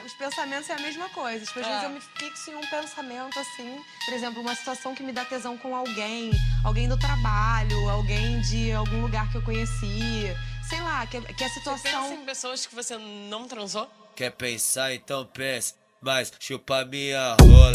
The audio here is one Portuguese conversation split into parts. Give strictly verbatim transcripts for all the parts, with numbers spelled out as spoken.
os pensamentos é a mesma coisa. Tipo, às É. vezes eu me fixo em um pensamento, assim, por exemplo, uma situação que me dá tesão com alguém, alguém do trabalho, alguém de algum lugar que eu conheci, sei lá, que, que a Você situação... pensa em pessoas que você não transou? Quer pensar, então pense, mas chupa minha rola.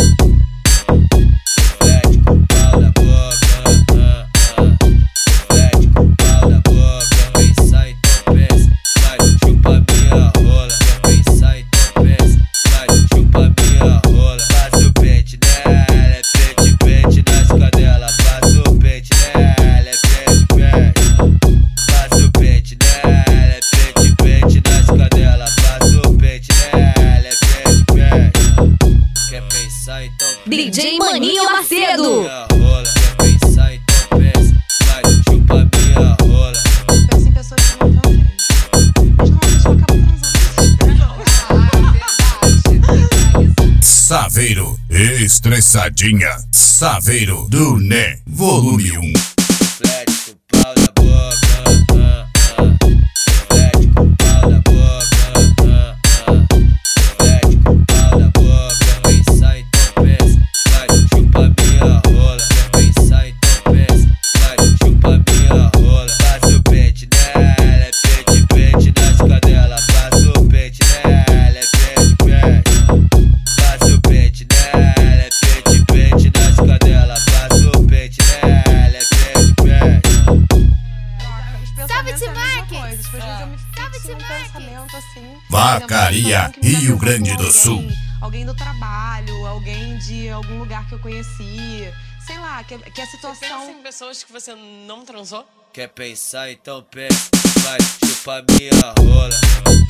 Reflete com o pau na boca, ah, ah. Reflete com o pau na boca. Quer pensar, então pense, mas chupa minha rola. Quer pensar, então pense, mas chupa minha rola. Passa o pente nela, é pente, pente nas cadelas. Passa o pente nela, é pente, pente. Passa o pente nela, é pente, pente nas cadelas. Passa o pente nela, é pente, pente. Quer pensar, então D J Maninho Macedo. minha rola. Quer pensar, então pense, mas chupa minha rola. Eu penso em pessoas que eu não transei. Mas normalmente eu acabo transando. Saveiro, estressadinha. Saveiro do Né, volume um. Reflete com o pau na boca, ah, ah. Reflete com o pau na boca, ah, ah. Reflete com o pau na boca. Quer pensar, então pense, mas chupa minha rola. Quer pensar, então pense, mas chupa minha rola. Passa o pente nela, é pente, pente nas cadelas. Passa o pente nela, é pente, pente. Passa o pente nela, é pente, pente nas cadelas. Passa o pente nela, é pente, pente. Os Salve, pensamentos é a mesma T-Marques. coisa. Tipo, às vezes eu me Salve, fixo em um T-Marques. pensamento, assim... Vacaria, por exemplo, uma situação que me dá Rio tesão Grande com do alguém, Sul. Alguém do trabalho, alguém de algum lugar que eu conheci, sei lá, que, que a Você situação... pensa em pessoas que você não transou? Quer pensar, então pense, mas chupa minha rola.